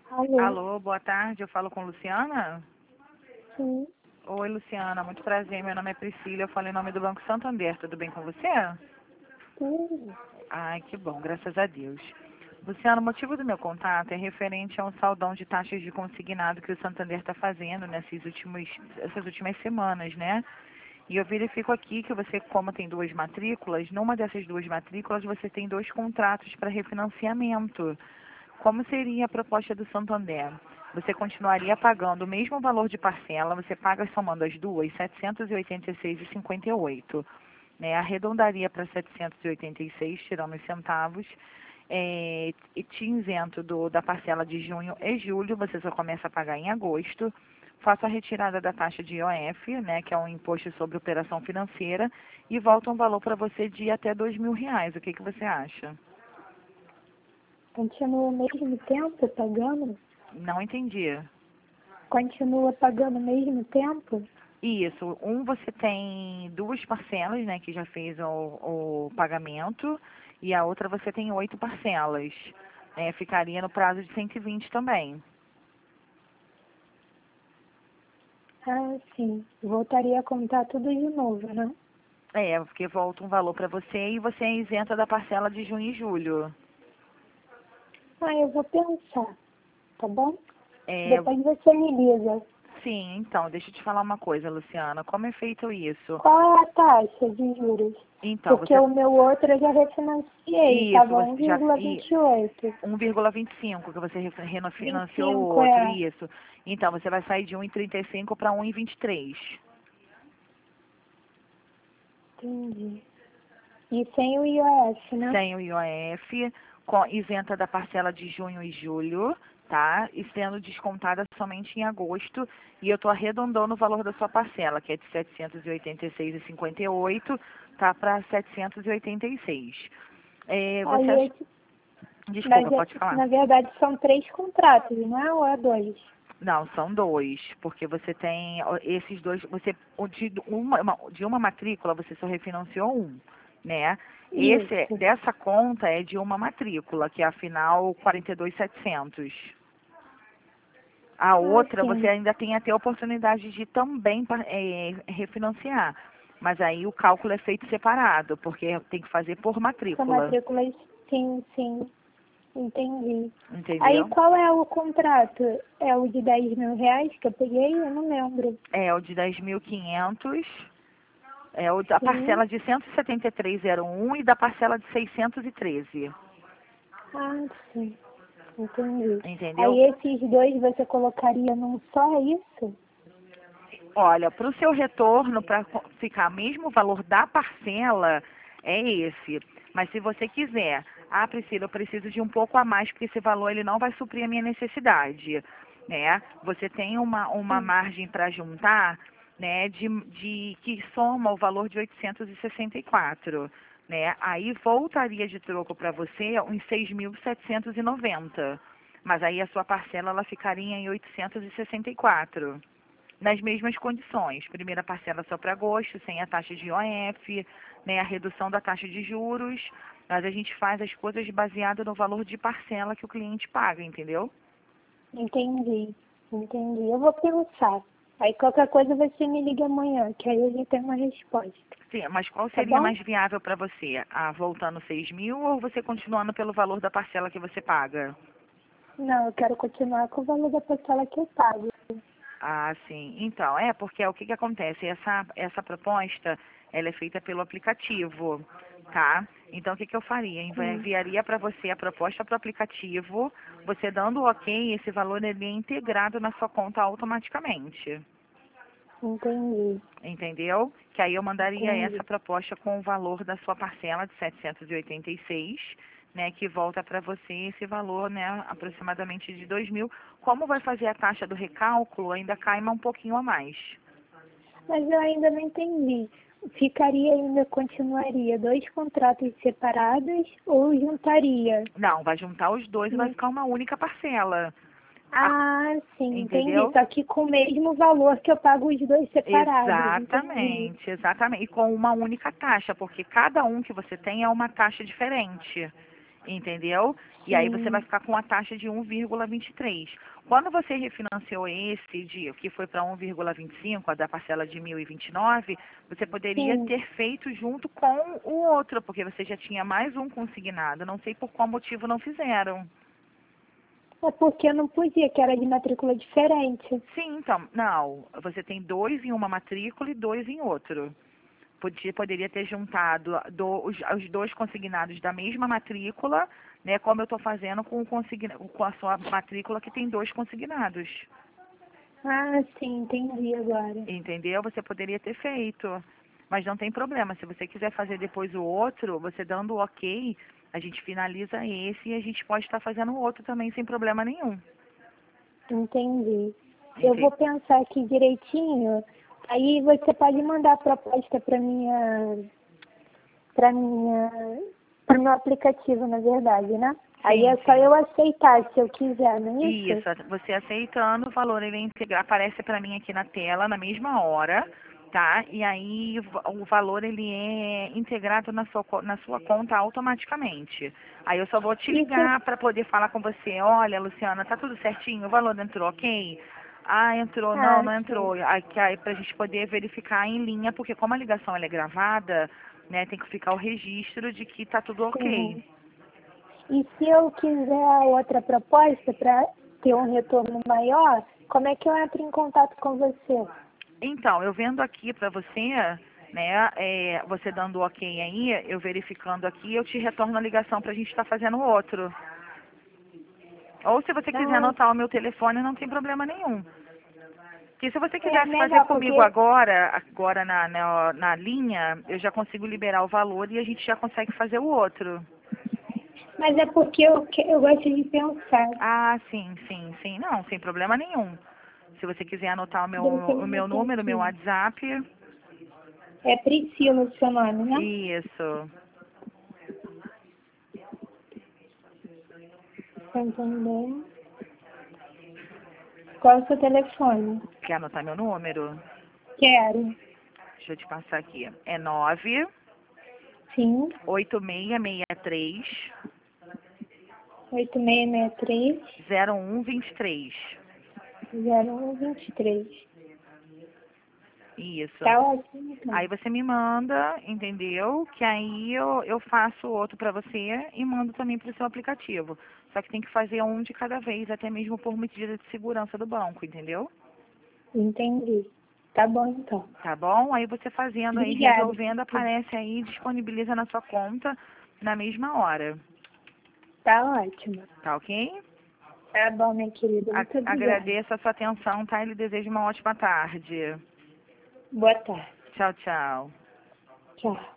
Alô? Alô, boa tarde, eu falo com Luciana? Sim, Oi, Luciana, muito prazer, meu nome é Priscila, eu falo em nome do Banco Santander, tudo bem com você? sim. Ai, que bom, graças a Deus. Luciana, o motivo do meu contato é referente a um saldão de taxas de consignado que o Santander está fazendo essas últimas semanas, né? E eu verifico aqui que você, como tem duas matrículas, numa dessas duas matrículas você tem dois contratos para refinanciamento. Como seria a proposta do Santander? Você continuaria pagando o mesmo valor de parcela, você paga somando as duas, R$ 786,58, né? Arredondaria para 786, tirando os centavos, e te isento da parcela de junho e julho, você só começa a pagar em agosto. Faço a retirada da taxa de IOF, né, que é um imposto sobre operação financeira, e volta um valor para você de até R$ 2.000. O que que você acha? Continua ao mesmo tempo pagando? Não entendi. Continua pagando ao mesmo tempo? Isso, você tem duas parcelas, né, que já fez o pagamento, e a outra você tem 8 parcelas. Ficaria no prazo de 120 também. Ah, sim. Voltaria a contar tudo de novo, né? Porque volta um valor para você e você é isenta da parcela de junho e julho. Ah, eu vou pensar, tá bom? É, Depois você me liga. sim, então, deixa eu te falar uma coisa, Luciana. Como é feito isso? Qual é a taxa de juros? Então, Porque você... o meu outro eu já refinanciei, Isso, estava você já... 1,28. 1,25 que você refinanciou o 25, outro, é. isso. Então, você vai sair de 1,35 para 1,23. Entendi. E sem o IOF, né? Sem o IOF, isenta da parcela de junho e julho, tá? E sendo descontada somente em agosto. E eu estou arredondando o valor da sua parcela, que é de R$ 786,58, tá? Para 786. Você Aí, acha... Desculpa, mas pode falar. na verdade são 3 contratos, não é? Ou é 2? Não, são dois, porque você tem esses dois, de uma matrícula você só refinanciou um, né? Isso. Dessa conta é de uma matrícula, que é a final 42.700. A Ah, outra você sim. ainda tem até a oportunidade de também refinanciar, mas aí o cálculo é feito separado, porque tem que fazer por São matrícula, matrículas, sim, sim. Entendi. Aí entendeu? qual é o contrato? É o de 10.000 reais que eu peguei? Eu não lembro. É o de 10.500. A Sim. parcela de 173,01 e da parcela de 613, Ah, sim. Entendi. entendeu? Aí esses dois você colocaria num só, é isso? Olha, para o seu retorno, para ficar mesmo o valor da parcela, é esse. Mas se você quiser, Priscila, eu preciso de um pouco a mais, porque esse valor ele não vai suprir a minha necessidade, né? Você tem uma Sim. margem para juntar, né, que soma o valor de 864, né? Aí voltaria de troco para você uns 6.790. Mas aí a sua parcela ela ficaria em 864 nas mesmas condições. Primeira parcela só para agosto, sem a taxa de IOF, né, a redução da taxa de juros, mas a gente faz as coisas baseadas no valor de parcela que o cliente paga, entendeu? Entendi. Entendi. Eu vou pensar. Aí qualquer coisa você me liga amanhã, que aí eu já tenho uma resposta. Sim, mas qual Tá seria bom? mais viável para você? Voltando 6.000 ou você continuando pelo valor da parcela que você paga? Não, eu quero continuar com o valor da parcela que eu pago. Ah, sim. Então, porque o que que acontece? Essa proposta, ela é feita pelo aplicativo, tá? Então, o que que eu faria? Sim. Enviaria para você a proposta para o aplicativo, você dando o ok, esse valor ele é integrado na sua conta automaticamente, Entendi. entendeu? Que aí eu mandaria Entendi. essa proposta com o valor da sua parcela de 786, né, que volta para você esse valor, né, aproximadamente de 2.000. Como vai fazer a taxa do recálculo, ainda cai um pouquinho a mais. Mas eu ainda não entendi. Ficaria ainda, continuaria dois contratos separados ou juntaria? Não, vai juntar os dois e vai Hum. ficar uma única parcela. A- Ah, sim, entendi. Entendeu? Só que com o mesmo valor que eu pago os dois separados, entendi. Exatamente, exatamente. E com uma única taxa, porque cada um que você tem é uma taxa diferente. Entendeu? E aí você vai Sim. ficar com a taxa de 1,23. Quando você refinanciou que foi para 1,25, a da parcela de 1.029, você poderia Sim. ter feito junto com o outro, porque você já tinha mais um consignado. Não sei por qual motivo não fizeram. É porque eu não podia, que era de matrícula diferente. Sim, então, não. Você tem dois em uma matrícula e dois em outro. Poderia ter juntado os dois consignados da mesma matrícula, né, como eu estou fazendo com a sua matrícula que tem dois consignados. Ah, sim, entendi agora. Entendeu? Você poderia ter feito. Mas não tem problema. Se você quiser fazer depois o outro, você dando o ok, a gente finaliza esse e a gente pode estar fazendo o outro também sem problema nenhum. Entendi. Eu vou Ente- pensar aqui direitinho. Aí você pode mandar a proposta para minha, para meu aplicativo, na verdade, né? Aí Sim, é só sim. eu aceitar se eu quiser, não é isso? Isso, você aceitando, o valor ele aparece para mim aqui na tela na mesma hora, tá? E aí o valor ele é integrado na sua conta automaticamente. Aí eu só vou te Isso, ligar para poder falar com você, olha, Luciana, tá tudo certinho, o valor entrou, ok? Ah, entrou, não, ah, não sim, entrou. Aí pra gente poder verificar em linha, porque como a ligação ela é gravada, né, tem que ficar o registro de que tá tudo ok. sim. E se eu quiser outra proposta para ter um retorno maior, como é que eu entro em contato com você? Então, eu vendo aqui para você, né, você dando ok aí, eu verificando aqui, eu te retorno a ligação para a gente estar fazendo outro. Ou se você quiser Ah, anotar o meu telefone, não tem problema nenhum. Que se você é quisesse fazer melhor, comigo porque agora na linha, eu já consigo liberar o valor e a gente já consegue fazer o outro. mas é porque eu gosto de pensar. Ah, sim, sim, sim. Não, sem problema nenhum. Se você quiser anotar Deixa eu o meu anotar número, o meu aqui. WhatsApp, É Priscila o seu nome, né? isso. Santander. Qual é o seu telefone? Quer anotar meu número? Quero. Deixa eu te passar aqui. É 9 Sim. 8663 8663 0123. 0123. Isso. Tá ótimo, então. Aí você me manda, entendeu? Que aí eu faço outro para você e mando também para o seu aplicativo. Só que tem que fazer um de cada vez, até mesmo por medida de segurança do banco, entendeu? Entendi. Tá bom, então. Tá bom? Aí você fazendo aí, Obrigada. resolvendo, aparece aí, disponibiliza na sua conta na mesma hora. Tá ótimo. Tá ok? Tá bom, minha querida. Muito obrigada. Agradeço a sua atenção, tá? E lhe desejo uma ótima tarde. Boa tarde. Tchau, tchau. Tchau.